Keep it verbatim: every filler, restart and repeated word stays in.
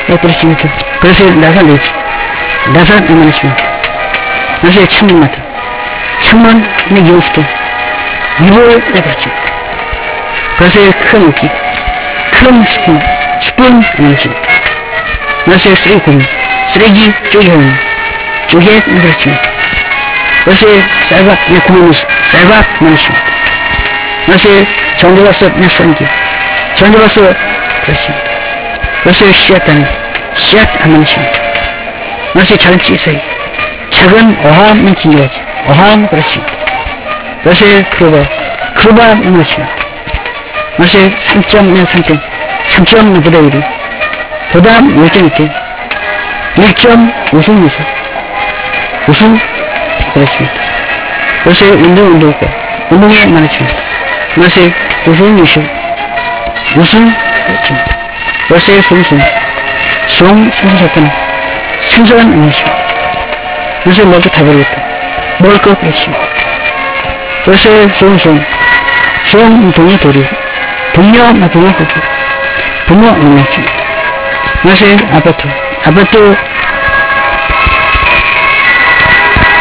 그렇습니다. 그래서 나사 내지. 나사 이만했습니다. 그래서 창문마다. 창문, 내 이용수도. 이걸 내버렸습니다. 그래서 큰 웃기. 큰 스푼, 스푼 이만했습니다. 그래서 쓰레기 구름. 쓰레기 쪼개 하는. 쪼개 내버렸습니다. 그래서 쌀밥, 내 구멍에서 쌀밥 이만했습니다. 그래서 전도가서 내 선기. 전도가서 그렇습니다. 그래서 씨앗다는 씨앗 이만했습니다. 그래서 작은 찌사이. 작은 어함은 진정하지. 어함 그렇습니다. 그래서 크로바. 크로바 이만했습니다. 그래서 삼 점 내 삼 점. 삼 점 보다 우리. 보다 일 점 있대. 일 점 우승 우승. 우승 그렇습니다. 그래서 운동 운동과 운동에 많았습니다. 그래서 우승 우승. 우승 그렇습니다. 그래서 송송. 송 생선사건. 생선 이만했습니다. 그래서 먹을 거 다 버리겠다. 먹을 거 그렇습니다. 그래서 송송. 송 동의 도리. 동료 나동의 고기. 부모 이만했습니다. 그래서 아파트. 아파트